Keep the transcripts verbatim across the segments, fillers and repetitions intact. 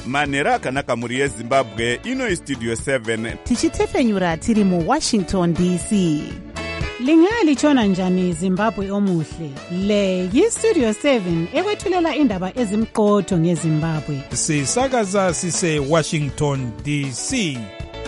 manhero akanaka mhuri yezimbabwe. Ino istudio seven tichitefenyura tiri muwashington D C. Lingalitshona njani Zimbabwe omuhle? Le yistudio seven ekwethulela indaba ezimqotho ngeZimbabwe. Sisakaza sise Washington D C.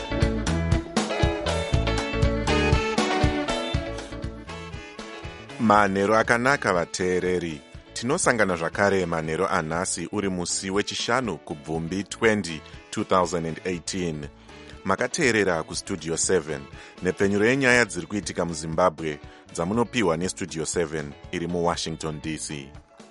Manhero akanaka vateereri. Tinosangana zvakare manhero anhasi uri musi wechishanu kubvumbi twenty twenty eighteen. Makateerera kustudio seven nepfenyuro yenyaya dziri kuitika muZimbabwe dzamunopiwa nestudio seven iri muWashington D C.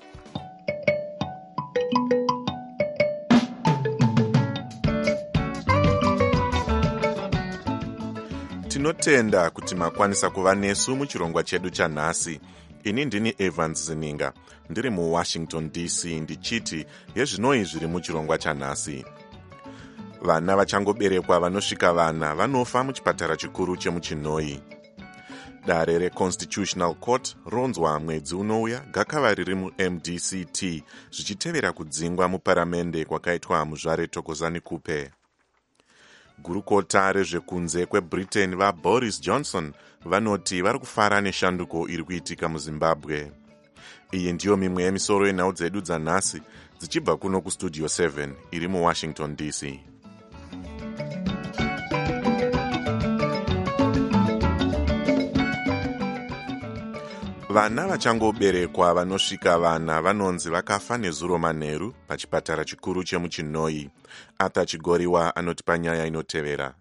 Tinotenda kuti makwanisa kuva nesu muchirongwa chedu chanhasi. Ini ndini Evans Zininga, ndiri muWashington D C ndichiti yezvinoi zviri muchirongwa chanhasi. Vana vachangoberekwa vanosvika vana vanofa muchipatara chikuru chemuChinoi. Dare reConstitutional Court ronzwa mwedzi unouya gakava riri muM D C T zvichitevera kudzingwa muparamende kwakaitwa muzvare Thokozani Kupe. Gurukota rezvekunze kweBritain vaBoris Johnson vanoti vari kufara neshanduko iri kuitika muZimbabwe. Iyi ndiyo mimwe yemisoro yenhau dzedu dzanhasi dzichibva kuno kustudio seven iri muWashington D C. Vana vachangoberekwa vanosvika vana vanonzi vakafa nezuro manheru pachipatara chikuru chemuChinoi. Ata Chigoriwa anotipa nyaya inotevera.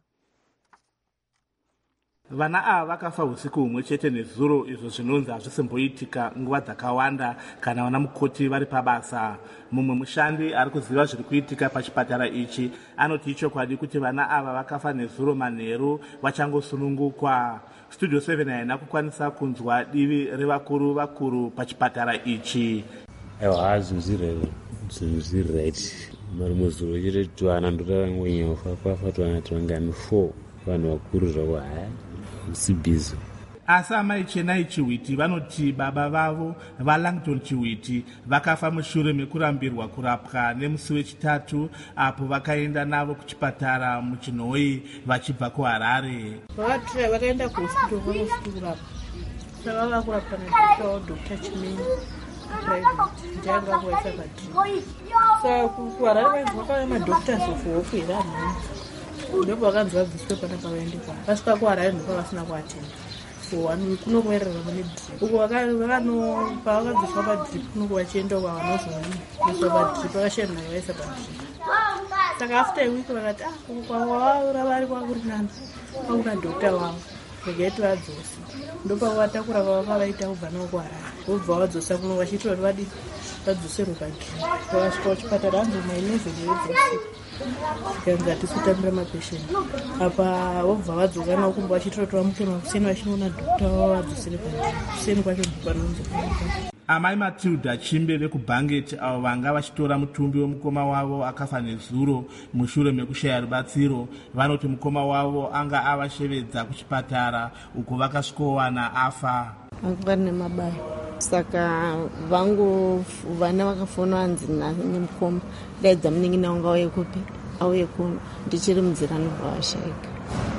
Vana ava vakafa usiku humwe chete nezuro, izvo zvinonzi hazvisimboitika nguva dzakawanda kana vana mukoti vari pabasa. Mumwe mushandi ari kuziva zviri kuitika pachipatara ichi anoti ichokwadi kuti vana ava vakafa nezuro manheru vachangosunungukwa. Studio seven haina kukwanisa kunzwa divi revakuru vakuru pachipatara ichi. Ewa hazvizirere zvizireti marumwe zuro chete twana ndotarangonyofa kwafa twana twangani four vanhu vakuru zvavo haya musibizo. Asi amai Chenai Chiwiti vanoti baba vavo vaLangton Chiwiti vakafa mushure mekurambirwa kurapwa nemusi wechitatu apo vakaenda navo kuchipatara muChinoi vachibva kuHarare. Vakatira vakaenda kuhospital kwavosvika kurapwa. Saka vava kurapwa nadokta Doctor Chimeni private njanga kuwaisa padri. Saka kuHarare vainzi vakauya madoctors of hope evanhu. Ndipo vakanzi vabviswe pana pavaende kwa. Vasvika kuHarare ndipo vasina kuattenda. Kunokuerera mune drip uko vakano pavakabviswa padrip kunoko vachienda kwavanozvaiswa padrip vakashena vaisa padrip. Saka after a week vakati ah uko kwavaura vari kwakuri nani kwauna dokta wavo vagaiti vadzosa ndopavatakura vavakaita kubva navo kuHarare vobva vadzosa kuno vachiitwa kuti vadi vadzoserwe padrip. Vakasvika kuchipatara anzi mainevheni yedzosiku zikanzi hatisi kutambira mapesheni apa vobva vadzoka navo kumba vachiitwa kuti vamukema kuseni vachinoona dokta wavo vadzosere padrip. Kuseni kwacho ndipanonzo. Amai Matilda Chimbe vekubhangeti avo vanga vachitora mutumbi wemukoma wavo akafa nezuro mushure mekushaya rubatsiro vanoti mukoma wavo anga avashevedza kuchipatara uko vakasvikowana afa. Vanga nemabaya saka vangu vana vakafonwa hanzi nemukoma daidza munin'ina wanga auye kupi auye kuno ndichiri munzira ndobva vashaika.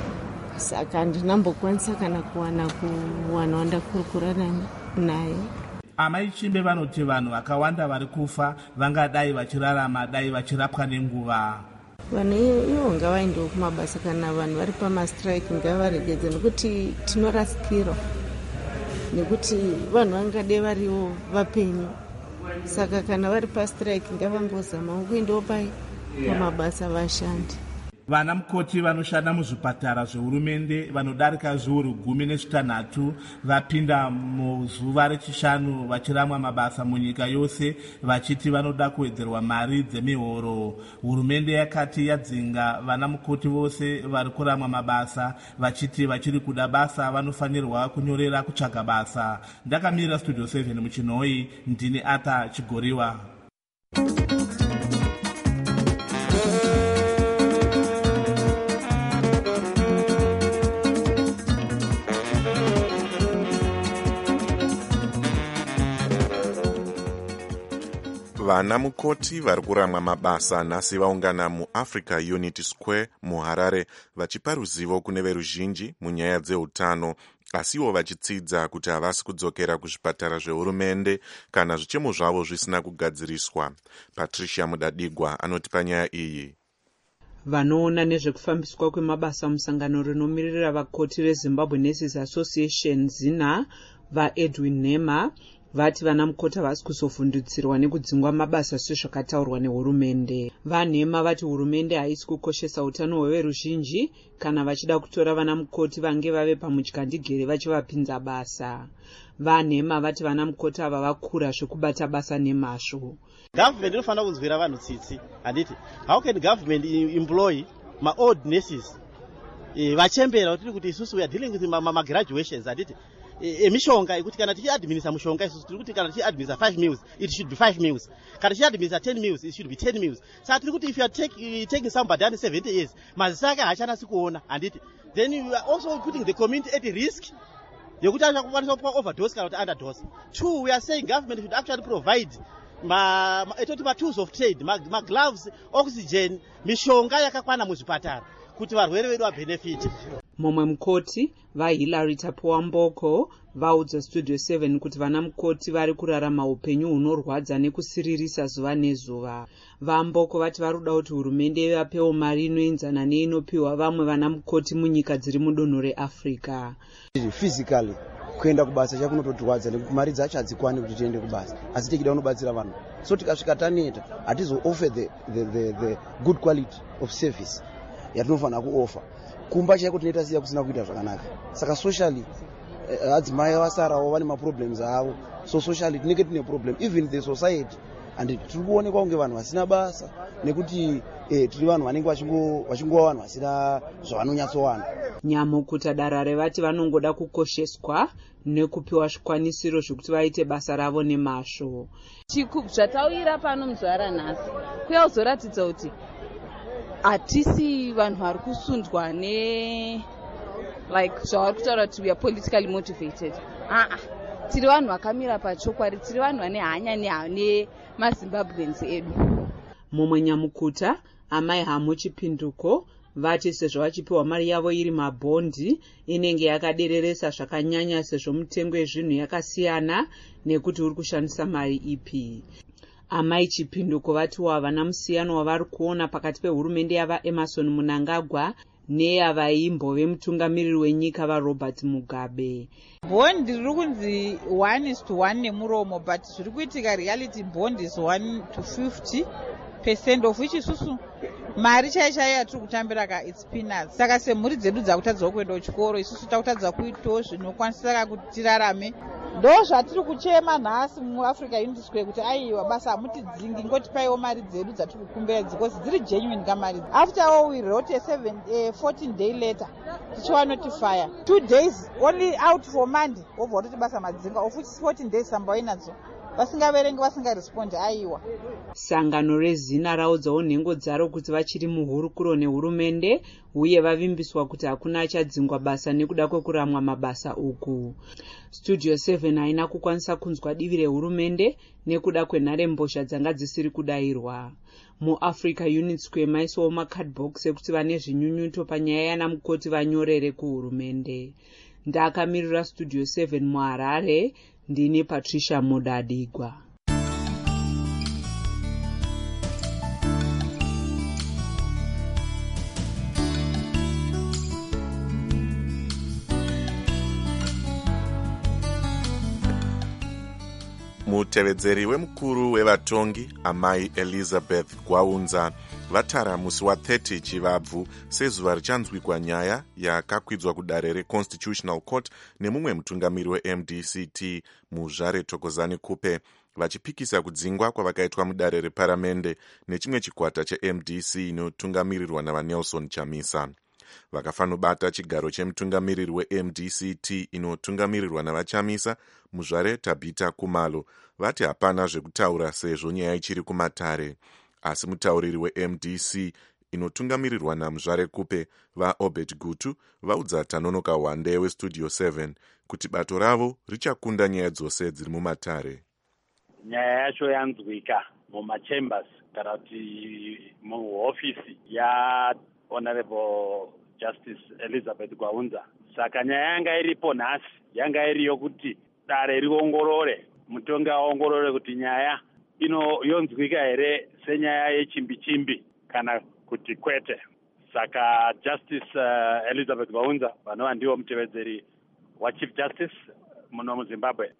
Saka handinambokwanisa kana kuwana kuwana wandakurukura naye. Amai Chimbe vanoti vanhu vakawanda vari kufa vangadai vachirarama dai vachirapwa nenguva. Vanhu ivo ngavaendewo kumabasa kana vanhu vari pamastrike ngavaregedze nekuti tinorasikirwa nekuti vanhu vangade variwo vapenyu. Saka kana vari pastrike ngavangozamawo kuendawo pai pamabasa vashandi. Vana mukoti vanoshanda muzvipatara zvehurumende vanodarika zviuru gumi nezvitanhatu vapinda muzuva rechishanu vachiramwa mabasa munyika yose vachiti vanoda kuwedzerwa mari dzemihoro. Hurumende yakati yadzinga vana mukoti vose vari kuramwa mabasa vachiti vachiri kuda basa vanofanirwa kunyorera kutsvaga basa. Ndakamira studio seven muChinoi, ndini Ata Chigoriwa. Vana mukoti vari kuramwa mabasa nhasi vaungana muAfrica Unity Square muHarare vachipa ruzivo kune veruzhinji munyaya dzeutano, asiwo vachitsidza kuti havasi kudzokera kuzvipatara zvehurumende kana zvichemo zvavo zvisina kugadziriswa. Patricia Mudadigwa anotipa nyaya iyi. Vanoona nezvekufambiswa kwemabasa musangano rinomirira vakoti reZimbabwe Nurses Association zina vaEdwin Nema vati vana mukoti havasi kuzovhundutsirwa nekudzingwa mabasa sezvakataurwa nehurumende. VaNema vati hurumende haisi kukoshesa utano hweveruzhinji kana vachida kutora vana mukoti vange vave pamudyandigere vachivapinza basa. VaNema vati vana mukoti ava vakura zvekubata basa nemazvo. Government inofanira kunzwira vanhu tsitsi. Handiti, how can government employ my old nurses? Vachembera kuti isusu we are dealing with my graduations. Handiti, emishonga ikuti kana tichiadminisa mushonga isusu tiri kuti kana tichiadminisa five meals it should be five meals, kana tichiadminisa ten meals it should be ten meals. Saka tiri kuti if you are take, taking somebody under seventy years mazisa ake haachanasi kuona. Handiti, then you are also putting the community at risk yekuti achakwanisa kupa overdose kana kuti underdose. Two, we are saying government should actually provide ma etoti ma tools of trade, ma, ma gloves, oxygen, mishonga yakakwana muzvipatara kuti varwere vedu vabenefit. Mumwe mukoti vaHilary Tapuwa Mboko vaudza Studio seven kuti vana mukoti vari kurarama upenyu hunorwadza nekusiririsa zuva nezuva. VaMboko vati varuda kuti hurumende vapewo mari inoenzana neinopiwa vamwe vana mukoti munyika dziri mudunhu reAfrica. Physically kuenda kubasa chakunototirwadza nekuti mari dzacho hadzikwani kuti tiende kubasa, asi tichida kunobatsira vanhu. So tikasvika taneta hatizo offer the, the, the, the good quality of service yatinofanira kuoffer. Kumba chaiko tinoita siya kusina kuita zvakanaka. Saka socially adzimai vasarawo vane maproblems avo. So socially tinenge tine problem even the society, and tiri kuonekwa kunge vanhu vasina basa nekuti eh, tiri vanhu vanenge vachingova vanhu vasina zvavanonyatsowana. Nyamukuta Darare vati vanongoda kukosheswa nekupiwa zvikwanisiro zvokuti vaite basa ravo nemazvo. Zvatauyira pano muzvara nhasi kuya kuzoratidza kuti hatisi vanhu vari kusundwa ne like zvavari kutaura kuti we are politically motivated. Ah, tiri vanhu vakamira pachokwadi, tiri vanhu vane hanya nemazimbabweans edu. Mumwe Nyamukuta amai Hamo Chipinduko vati sezvo vachipiwa mari yavo iri mabhondi inenge yakadereresa zvakanyanya sezvo mitengo yezvinhu yakasiyana nekuti uri kushandisa mari ipi. Amai Chipinduko vati havana musiyano wavari kuona pakati pehurumende yava Emerson Mnangagwa neyavaimbo vemutungamiriri wenyika vaRobert Mugabe. Bond riri kunzi one is to one nemuromo, but zviri kuitika reality bond is one to fifty percent of which isusu mari chai chai yatiri kutambira ka it's peanuts. Saka semhuri dzedu dzakutadzwa kuenda kuchikoro isusu takutadzwa kuitawo zvinokwanisa kuti tirarame. Ndo zvatiri kuchema nhasi muAfrica Unity Square kuti aiwa basa hamutidzingi ngotipaiwo mari dzedu dzatiri kukumbira because dziri genuine kamari. After all we wrote a seven, uh, fourteen day letter tichiwa notify two days only out for Monday wobva kuti basa madzinga of which fourteen days samba inadzo vasingaverengi vasingarespondi aiwa. Sangano rezina raudzawo nhengo dzaro kuti vachiri muhurukuro nehurumende uye vavimbiswa kuti hakuna achadzingwa basa nekuda kwekuramwa mabasa uku. Studio seven haina kukwanisa kunzwa divi rehurumende nekuda kwenharembozha dzanga dzisiri kudayirwa. MuAfrica Unity Square maisowo macardbox ekuti vane zvinyunyuto panyaya yana mukoti vanyorere kuhurumende. Ndakamirira Studio seven muHarare, ndini Patricia Mudadigwa. Mutevedzeri wemukuru wevatongi amai Elizabeth Gwaunza vatara musi wa thirty Chivabvu sezuva richanzwikwa nyaya yakakwidzwa kudare reConstitutional Court nemumwe mutungamiri weM D C T Muzvare Thokozani Kupe vachipikisa kudzingwa kwavakaitwa mudare reparamende nechimwe chikwata cheM D C inotungamirirwa navaNelson Chamisa. Vakafanobata chigaro chemutungamiriri weM D C T inotungamirirwa navaChamisa Muzvare Tabita Kumalo vati hapana zvekutaura sezvo nyaya ichiri kumatare, asi mutauriri weM D C inotungamirirwa naMuzvare Kupe vaObert Gutu vaudza Tanonoka Wande weStudio seven kuti bato ravo richakunda nyaya dzose dziri mumatare. Nyaya yacho yanzwika mumachambers kana kuti muhofisi yahonorable justice Elizabeth Gwaunza. Saka nyaya yanga iripo nhasi yanga iri yokuti dare riongorore, mutongi aongorore kuti nyaya ino yonzwika here senyaya yechimbi-chimbi kana kuti kwete. Saka Justice uh, Elizabeth Gwaunza vanova ndivo mutevedzeri waChief Justice muno muZimbabwe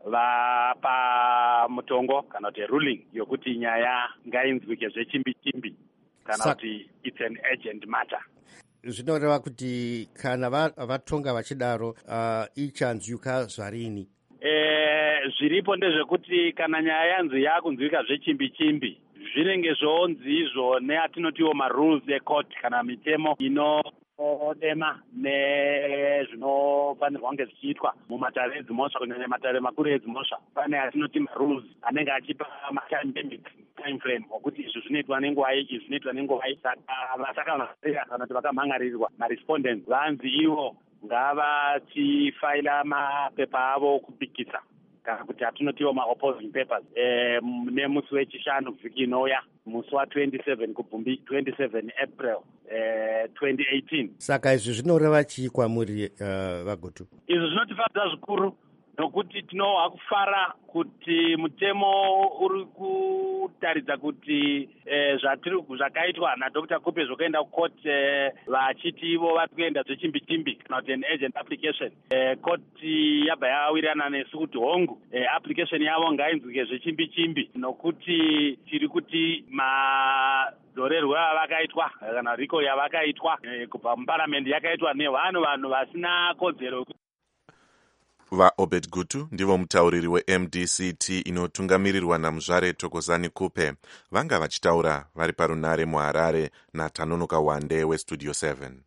vapa mutongo kana kuti ruling yokuti nyaya ngainzwike zvechimbi-chimbi kana kuti it's an urgent matter. Zvinoreva kuti kana vatonga vachidaro uh, ichanzwika zvarini? Eh, zviripo ndezvekuti kana nyaya yanzi yakunzwika zvechimbi-chimbi zvinenge zvonzi izvo neatinotiwo marules ecourt kana mitemo inodema nezvinofanirwa kunge zvichiitwa mumatare edzimhosva kunyanya matare makuru edzimhosva. Pane atinoti marules anenge achipa matime frame okuti izvi zvinoitwa nenguwai, izvi zvinoitwa nenguwai. Saka vasakamhangarira kana kuti vakamhangarirwa marespondents vanzi ivo ngavachifaila mapepa avo kupikisa kana kuti atinotiwo ma-opposing papers eh, nemusi wechishanu vhiki inouya musi wa27 kubvumbi twenty-seven April eh, twenty eighteen. Saka izvi zvinoreva chii kwamuri uh, Vagutu? Izvi zvinotifadza zvikuru nokuti tinoha kufara kuti mutemo uri kutaridza kuti eh, zvatiri zvakaitwa naDr Kupe zvokuenda kukoti eh, vachiti ivo vari kuenda zvechimbi-chimbi kana kuti an urgent application. Eh, koti yabva yawirirana nesu kuti hongu eh, application yavo ngainzwike zvechimbi-chimbi nokuti tiri kuti madhorerwo avakaitwa kana riko yavakaitwa eh, kubva muparamendi yakaitwa nevanhu vanhu vasina kodzero. VaObed Gutu ndivo mutauriri weM D C T inotungamirirwa naMuzvare Thokozani Kupe vanga vachitaura vari parunare muHarare naTanonoka Wande weStudio seven.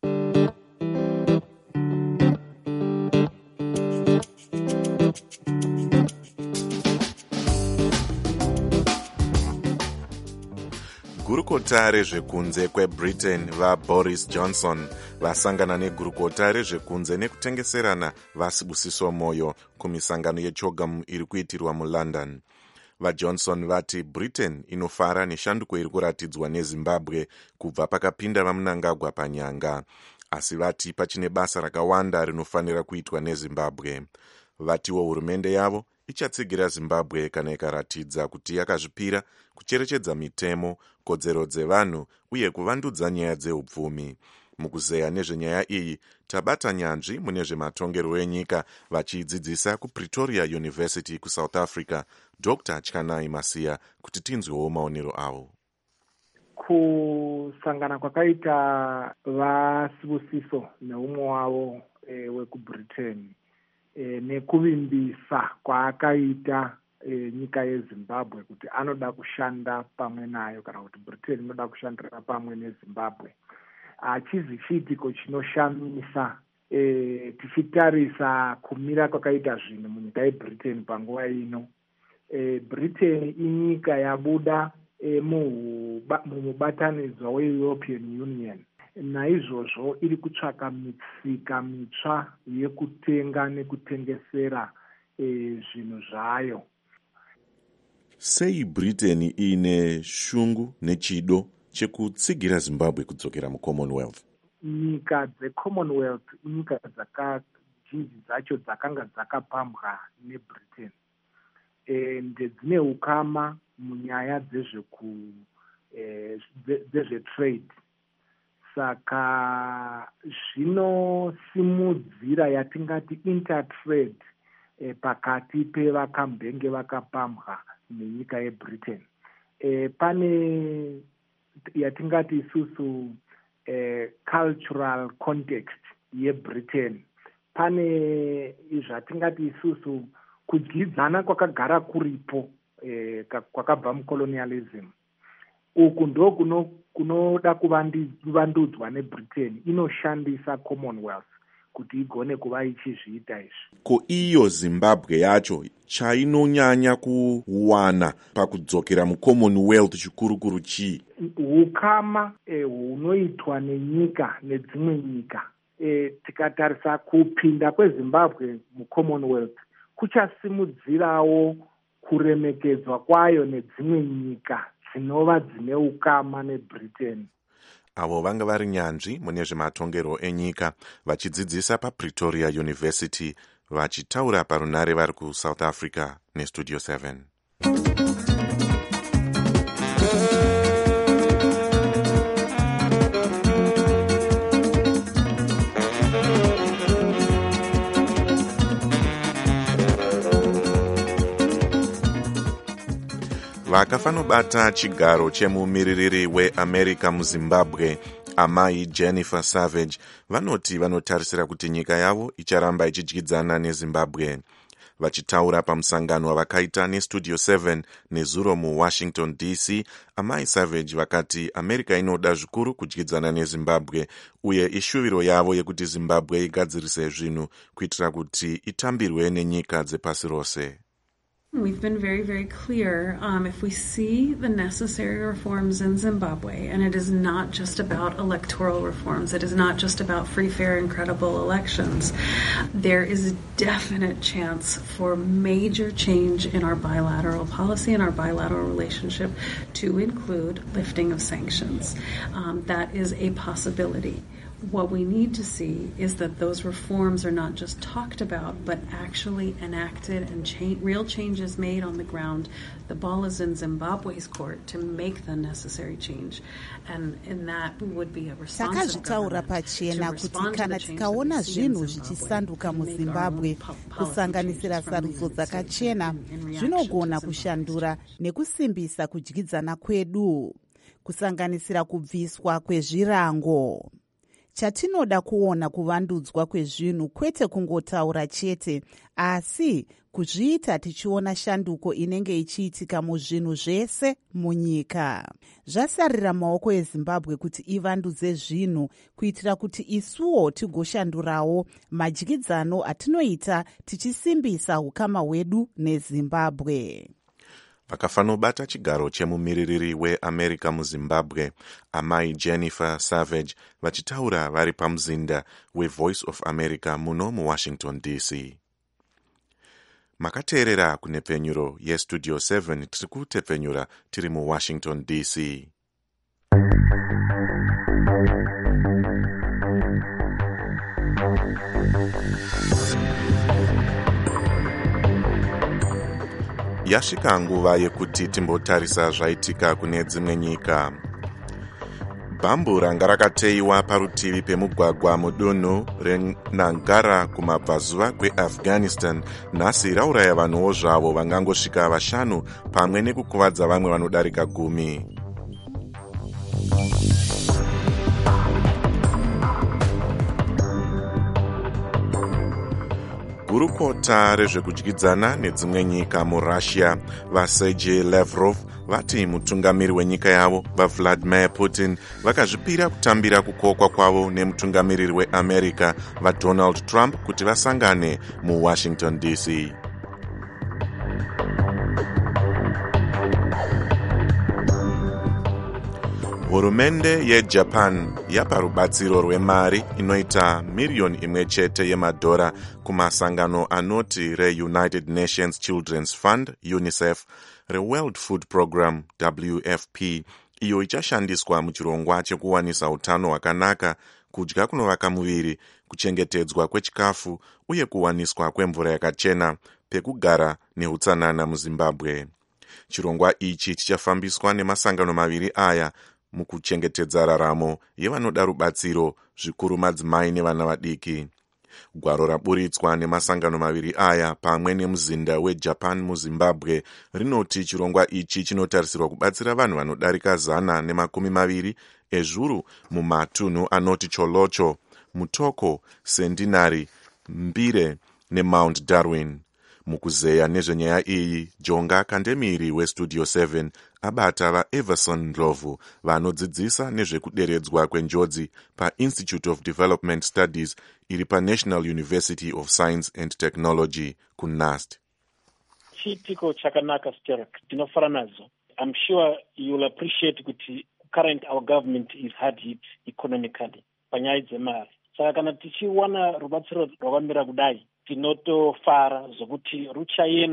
Gurukota rezvekunze kweBritain vaBoris Johnson vasangana negurukota rezvekunze nekutengeserana vaSibusiso Moyo kumisangano yeCHOGM iri kuitirwa muLondon. VaJohnson vati Britain inofara neshanduko iri kuratidzwa neZimbabwe kubva pakapinda vaMnangagwa panyanga, asi vati pachine basa rakawanda rinofanira kuitwa neZimbabwe. Vatiwo hurumende yavo ichatsigira Zimbabwe kana ikaratidza kuti yakazvipira kucherechedza mitemo, kodzero dzevanhu uye kuvandudza nyaya dzeupfumi. Mukuzeya nezvenyaya iyi tabata nyanzvi mune zvematongerwo enyika vachidzidzisa kuPretoria University kuSouth Africa Doctor Chkanai Masiya kuti tinzwewo maonero avo. Kusangana kwakaita vaSibusiso neumwe wavo e, wekuBritain e, nekuvimbisa kwaakaita e, nyika yeZimbabwe kuti anoda kushanda pamwe nayo kana kuti Britain inoda kushandira pamwe neZimbabwe hachizi chiitiko chinoshamisa e, tichitarisa kumira kwakaita zvinhu munyika yeBritain panguva ino. E, Britain inyika yabuda e, mumubatanidzwa weEuropean Union. Naizvozvo iri kutsvaka mitsika mitsva yekutenga nekutengesera e, zvinhu zvayo. Sei Britain ine shungu nechido chekutsigira Zimbabwe kudzokera muCommonwealth? Nyika dzeCommonwealth nyika dzakazhinji dzacho dzakanga dzakapambwa neBritain e, ndedzine ukama munyaya dzezveku e, dzezvetrade. Saka zvinosimudzira yatingati intertrade e, pakati pevakambenge vakapambwa nenyika yeBritain. E, pane yatingati isusu e, cultural context yeBritain. Pane zvatingati isusu kudyidzana kwakagara kuripo e, kwakabva mucolonialism. Uku ndo kuno kunoda kuvandudzwa neBritain inoshandisa Commonwealth kuti igone kuva ichizviita izvi. Ko iyo Zimbabwe yacho chainonyanya kuwana pakudzokera muCommonwealth chikurukuru chii? Ukama eh, hunoitwa nenyika nedzimwe nyika. Eh, tikatarisa kupinda kweZimbabwe muCommonwealth kuchasimudzirawo kuremekedzwa kwayo nedzimwe nyika dzinova dzine ukama nebritain. Avo vanga vari nyanzvi mune zvematongerwo enyika vachidzidzisa paPretoria University vachitaura parunare vari kuSouth Africa neStudio seven. Vakafanobata chigaro chemumiririri weAmerica muZimbabwe, amai Jennifer Savage, vanoti vanotarisira kuti nyika yavo icharamba ichidyidzana neZimbabwe. Vachitaura pamusangano wavakaita neStudio seven nezuro muWashington D C, amai Savage vakati America inoda zvikuru kudyidzana neZimbabwe uye ishuviro yavo yekuti Zimbabwe igadzirise zvinhu kuitira kuti itambirwe nenyika dzepasi rose. We've been very, very clear. Um, if we see the necessary reforms in Zimbabwe, and it is not just about electoral reforms, it is not just about free, fair, and credible elections, there is a definite chance for major change in our bilateral policy and our bilateral relationship to include lifting of sanctions. Um, that is a possibility. What we need to see is that those reforms are not just talked about, but actually enacted and cha- real changes made on the ground. The ball is in Zimbabwe's court to make the necessary change. And in that would be a responsible government to respond to the change that we see in Zimbabwe muZimbabwe kusanganisira sarudzo dzakachena zvinogona kushandura nekusimbisa kudyidzana kwedu, kusanganisira kubviswa kwezvirango. Chatinoda kuona kuvandudzwa kwezvinhu kwete kungotaura chete, asi kuzviita tichiona shanduko inenge ichiitika muzvinhu zvese munyika. Zvasarira maoko eZimbabwe kuti ivandudze zvinhu kuitira kuti isuwo tigoshandurawo madyidzano atinoita tichisimbisa ukama hwedu neZimbabwe. Vakafanobata chigaro chemumiririri weAmerica muZimbabwe, amai Jennifer Savage, vachitaura vari pamuzinda weVoice of America muno muWashington D C. Makateerera kunepfenyuro yeStudio seven tiri kutepfenyura tiri muWashington D C. Yasvika nguva yekuti timbotarisa zvaitika kune dzimwe nyika. Bhambu ranga rakateiwa parutivi pemugwagwa mudunhu reNangara kumabvazuva kweAfghanistan nhasi rauraya vanhuwo zvavo vangangosvika vashanu pamwe nekukuvadza vamwe vanodarika gumi. Gurukota rezvekudyidzana nedzimwe nyika muRussia vaSergei Lavrov vati mutungamiri wenyika yavo vaVladimir Putin vakazvipira kutambira kukokwa kwavo nemutungamiriri weAmerica vaDonald Trump kuti vasangane muWashington D C. Hurumende yeJapan yapa rubatsiro rwemari inoita miriyoni imwe chete yemadhora kumasangano anoti reUnited Nations Children's Fund UNICEF, reWorld Food Program W F P, iyo ichashandiswa muchirongwa chekuwanisa utano hwakanaka, kudya kunovaka muviri, kuchengetedzwa kwechikafu uye kuwaniswa kwemvura yakachena, pekugara neutsanana muZimbabwe. Chirongwa ichi chichafambiswa nemasangano maviri aya mukuchengetedza raramo yevanoda rubatsiro, zvikuru madzimai nevana vadiki. Gwaro raburitswa nemasangano maviri aya pamwe nemuzinda weJapan muZimbabwe rinoti chirongwa ichi chinotarisirwa kubatsira vanhu vanodarika zana nemakumi maviri ezvuru mumatunhu anoti Cholocho, Mutoko, Centenary, Mbire neMount Darwin. Mukuzeya nezvenyaya iyi, Jonga Kandemiri weStudio seven abata vaEverson Ndlovu vanodzidzisa nezvekuderedzwa kwenjodzi paInstitute of Development Studies iri paNational University of Science and Technology kuNAST. Chiitiko chakanaka Sterek, tinofara nazo. I'm sure you'll appreciate kuti current our government is hard hit economically panyaya dzemari. Saka kana tichiwana rubatsiro rwakamira kudai, tinotofara zokuti ruchaenda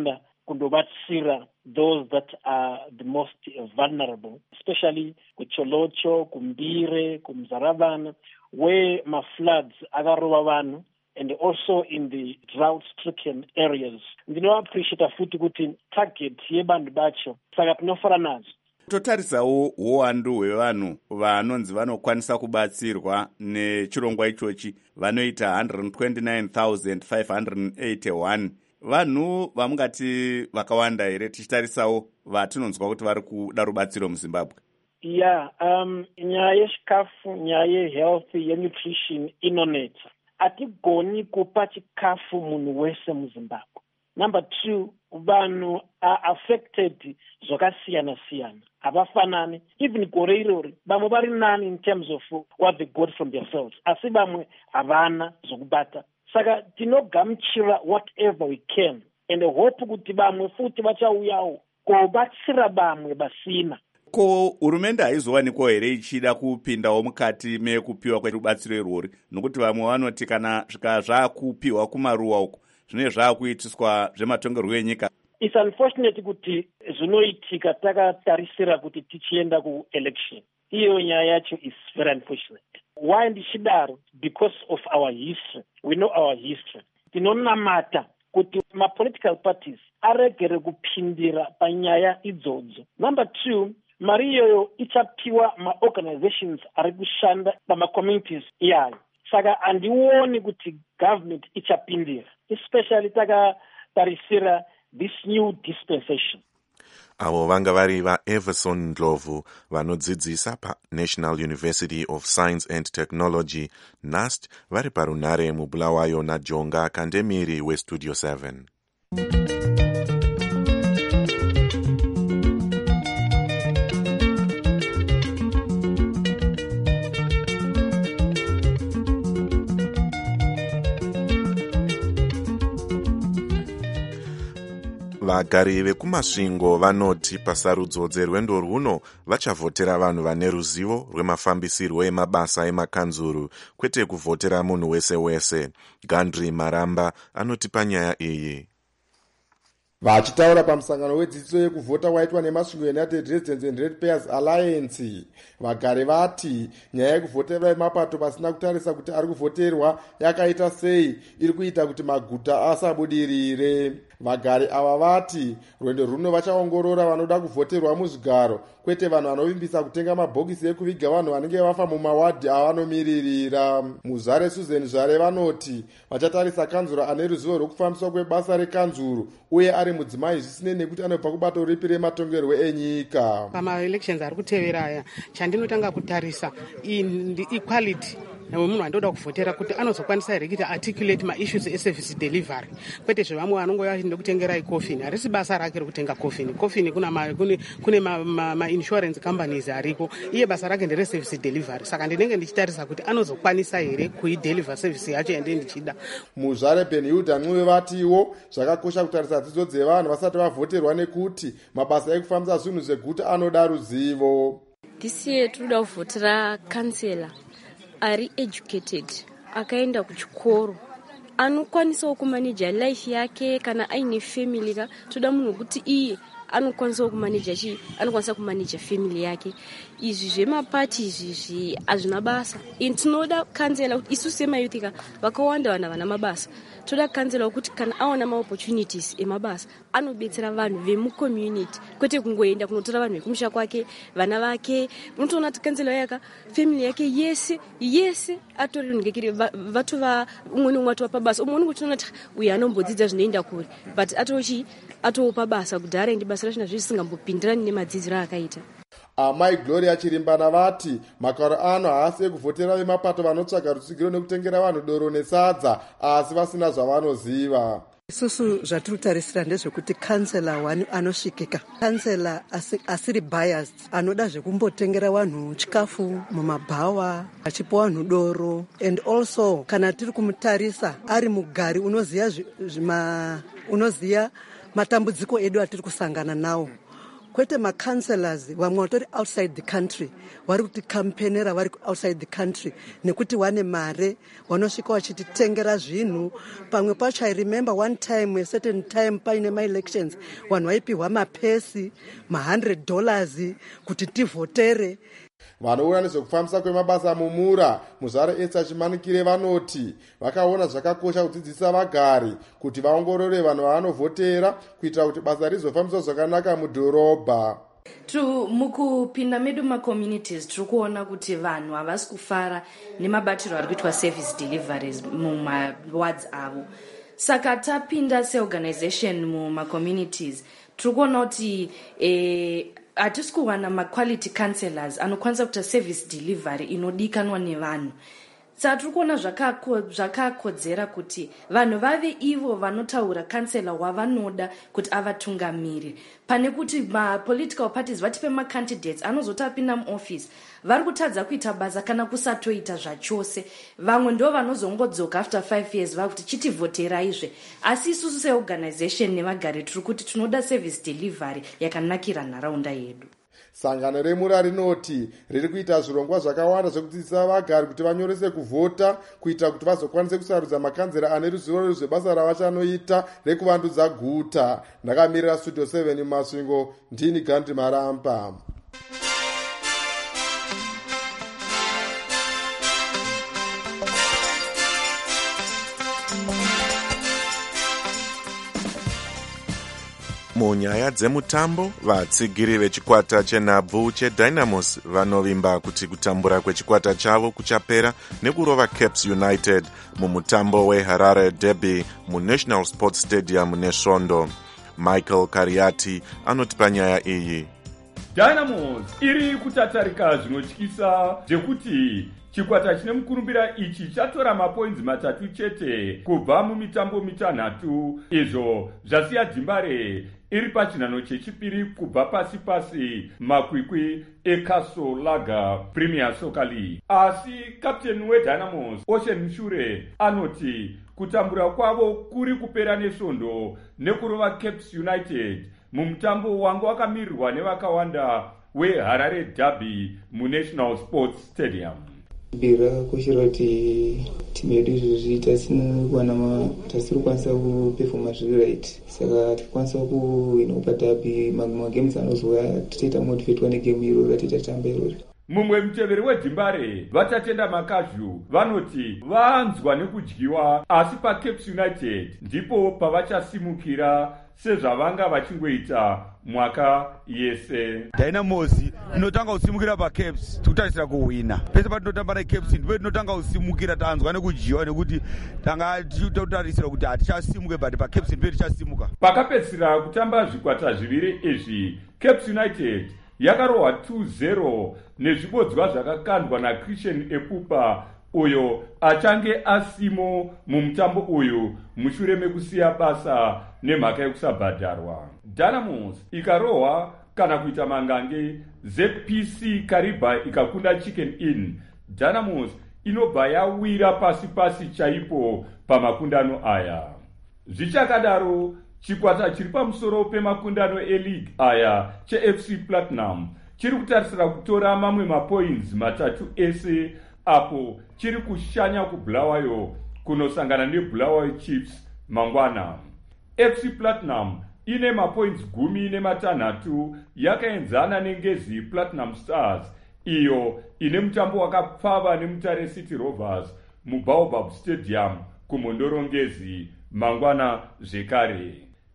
kundobatsira those that are the most vulnerable, especially kucholocho, kumbire, kumzaravana, where ma floods akarova vanhu, and also in the drought-stricken areas. Ndinoappreciate futi kuti target yebantu bacho saka tinofara nazo. Totarisawo uwandu hwevanhu vanonzi vanokwanisa kubatsirwa nechirongwa ichochi vanoita one hundred twenty-nine thousand five hundred eighty-one. Vanhu vamungati vakawanda here tichitarisawo vatinonzwa kuti vari kuda rubatsiro muZimbabwe? Yeah, um, nyaya yechikafu, nyaya yehealth, yenutrition inonetsa. Hatigoni kupa chikafu munhu wese muZimbabwe. Number two, vanhu are affected zvakasiyana siyana. Havafanani. Even gore irori, vamwe vari nani in terms of what they got from their cells. Asi vamwe havana zvokubata. Saka tinogamuchira whatever we can. And hope kuti vamwe futi vachauyawo kobatsira vamwe basina. Ko hurumende haizowanikwa here ichida kupindawo mukati mekupiwa kwerubatsiro irwori, nokuti vamwe vanoti kana svika zvaakupiwa kumaruwa uko zvine zvaakuitiswa zvematongerwo enyika? It's unfortunate kuti zvinoitika takatarisira kuti tichienda kuelection. Iyo nyaya yacho is very unfortunate. Why ndichidaro? Because of our history. We know our history. Tinonamata kuti ma-political parties aregere kupindira panyaya idzodzo. Number two, mari iyoyo ichapiwa ma-organizations ari kushanda pama-communities iyayo. Saka handioni kuti government ichapindira, especially takatarisira this new dispensation. Avo vanga vari vaEverson Ndlovu vanodzidzisa paNational University of Science and Technology NUST vari parunhare muBulawayo naJonga Kandemiri weStudio seven. Vagari vekumasvingo vanoti pasarudzo dzerwendo rwuno vachavhotera vanhu vane ruzivo rwemafambisirwo emabasa emakanzuru kwete kuvhotera munhu wese wese. Gandri Maramba anotipa nyaya iyi. Vachitaura pamusangano wedzidziso yekuvhota waitwa nemasvingo United Residents and Ratepayers Alliance, vagari vati nyaya yekuvhotera vemapato pasina kutarisa kuti ari kuvhoterwa yakaita sei iri kuita kuti maguta asabudirire. Vagari ava vati rwendo rwuno vachaongorora vanoda kuvhoterwa muzvigaro kwete vanhu vanovimbisa kutenga mabhokisi ekuviga vanhu vanenge vafa mumawadhi avanomiririra. Muzvare Susan Zvare vanoti vachatarisa kanzuro ane ruzivo rwokufambiswa kwebasa rekanzuro uye ari mudzimai zvisine nekuti anobva kubato ripi rematongerwo enyika. Pama-elections ari kutevera aya chandinotanga kutarisa equality wemunhu andoda kuvhotera kuti anozokwanisa here kuti articulate ma-issues eservice delivery kwete zvevamwe vanongouya vachinde kutengerai coffin. Harisi basa rake rekutenga coffin. Coffin kune ma-insurance companies ariko, iye basa rake ndere-service delivery. Saka ndinenge ndichitarisa kuti anozokwanisa here kuideliver service yacho yande ndichida. Muzvare Benhilda Ncube vatiwo zvakakosha kutarisa dzidzo dzevanhu vasati vavhoterwa nekuti mabasa ekufambisa zvinhu zveguta anoda ruzivo. Tisiye tinoda kuvhotera kansela ari educated, akaenda kuchikoro, anokwanisawo kumanija life yake. Kana aine family ka toda munhu kuti iye anokwanisa kumanija chi anokwanisa kumanija family yake. Izvi zvemapati izvi hazvina basa. Tinoda kansela kuti isu semayuthika vakawanda vana vana mabasa, toda kansela ukuthi kana aona ma-opportunities emabasa anobetsera vanhu vemucommunity kwete kungoenda kunotora vanhu vekumusha kwake, vana vake. Unotoona kuti kansela yaka family yake yese yese atori ngekiri vatova umwe nomwe atova pabasa. Umwe kuti unoona kuti uyu anombodzidza zvinoenda kure but atochi atopa basa kudhara ndi basa rachina zvisingambopindirani nemadzidziro akaita. Amai Gloria Chirimbana vati makaro ano haasi ekuvhotera vemapato vanotsvaga rutsigiro nekutengera vanhu doro nesadza asi vasina zvavanoziva. Isusu zvatiri kutarisira ndezvekuti kansela wani anosvikika, kansela asiri biased, anoda zvekumbotengera vanhu chikafu mumabhawa, achipa vanhu doro. And also kana tiri kumutarisa ari mugari unoziya zvima unoziya matambudziko edu atiri kusangana nawo, kwete macounselors vamwe vatori outside the country vari kutikampenera vari outside the country nekuti wane mare vanosvika vachititengera zvinhu. Pamwe pacho I remember one time a certain time paine maelections vanhu vaipihwa mapesi ma one hundred dollars kuti tivhotere. vanoona nezvekufambisa kwemabasa mumura muzvare esa chimanikire vanoti vakaona zvakakosha kudzidzisa vagari kuti vaongorore vanhu vavanovhotera kuitira kuti basa rizofambiswa zvakanaka mudhorobha. mukupinda medu macommunities tiri kuona kuti vanhu havasi kufara nemabatiro ari kuitwa service deliveries mumawards avo. Saka tapinda seorganization mumacommunities tiri kuona kuti eh, hatisi kuwana maquality counselors anokwanisa kuita service delivery inodikanwa nevanhu. Saka tiri kuona zvakakodzera kuti vanhu vave ivo vanotaura kansela wavanoda kuti avatungamiri, pane kuti mapolitical parties vatipe macandidates anozoti apinda muoffice vari kutadza kuita basa kana kusatoita zvachose. Vamwe ndo vanozongodzoka after five years vakuti chitivhoteraizve. Asi isusu seorganization nevagari tiri kuti tinoda service delivery yakanakira nharaunda yedu. Sangano remura rinoti riri kuita zvirongwa zvakawanda zvekudzidzisa vagari kuti vanyorese kuvhota kuitira kuti vazokwanise kusarudza makanzera ane ruzivo rwezvebasa ravachanoita rekuvandudza guta. Ndakamirira studio seven mumasvingo, ndini Gandhi Maramba. munyaya dzemutambo vatsigiri vechikwata chenhabvu chedynamos vanovimba kuti kutambura kwechikwata chavo kuchapera nekurova Caps United mumutambo weHarare Derby muNational Sports Stadium nesvondo. Michael Kariati anotipa nyaya iyi. Dynamos iri kutatarika zvinotyisa zvekuti chikwata chine mukurumbira ichi chatora mapoints matatu chete kubva mumitambo mitanhatu, izvo zvasiya Dhimbare iri pachinhano chechipiri kubva pasi pasi makwikwi eCastle Lager Premier Soccer League. Asi kapteni weDynamos Ocean Mushure anoti kutambura kwavo kuri kupera nesvondo nekurova Caps United mumutambo wanga wakamirirwa nevakawanda weHarare Derby muNational Sports Stadium. bira kushira kuti timu yedu izvozvi tasina kuwana tasiri kukwanisa kupefoma zviri right, saka tikwanisa kuinopa Derby mamwe magames anozouya titoita motivetwa negame iroro ratita tamba iroro. Mumwe muteveri weDhimbare vatatenda makazhu vanoti vaanzwa nekudyiwa, asi paCaps United ndipo pavachasimukira sezvavanga vachingoita mwaka yese. Dynamos inotanga kusimukira paCaps tikutarisira kuwina. Pese patinotamba neCaps ndipo tinotanga kusimukira tanzwa nekudyiwa nekuti tanga tichitarisira kuti hatichasimuke but paCaps ndipo tichasimuka. Pakapedzisira kutamba zvikwata zviviri izvi Caps United yakarohwa two zero nezvibodzwa zvakakandwa naChristian Epupa uyo achange asimo mumutambo uyu mushure mekusiya basa nemhaka yekusabhadharwa. Dynamos ikarohwa kana kuita mangange Z P C Kariba ikakunda Chicken Inn, Dynamos inobva yawira pasi pasi chaipo pamakundano aya. Zvichakadaro chikwata chiri pamusoro pemakundano e-league aya cheF C Platinum chiri kutarisira kutora mamwe mapoints matatu ese apo chiri kushanya kuBulawayo kunosangana neBulawayo Chiefs mangwana. F C Platinum ine mapoints gumi nematanhatu yakaenzana neNgezi Platinum Stars iyo ine mutambo wakapfava neMutare City Rovers muBaobab Stadium kumhondoro Ngezi mangwana zvekare.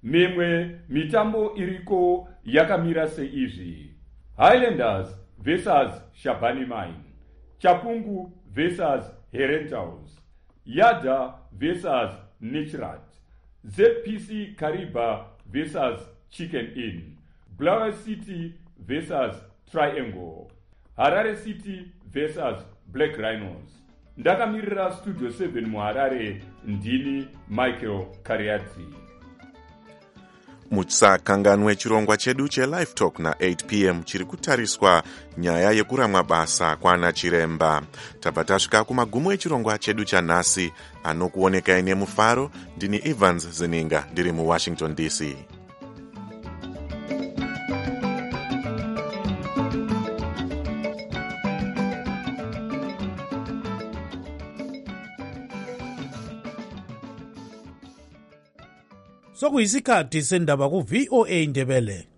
Mimwe mitambo iriko yakamira seizvi: Highlanders versus Shabani Mine, Chapungu versus Herentals, Yada versus Nichrat, Z P C Kariba versus Chicken Inn, Bulawayo City versus Triangle, Harare City versus Black Rhinos. Ndakamirira Studio seven muHarare, ndini Michael Kariati. Musakanganwe chirongwa chedu cheLive Talk na eight p m chiri kutariswa nyaya yekuramwa basa kwana chiremba. Tabva tasvika kumagumo echirongwa chedu chanhasi. Anokuonekai nemufaro ndini Evans Zininga ndiri muWashington D C. sokuyisikhathi sendaba ku-V O A Ndebele.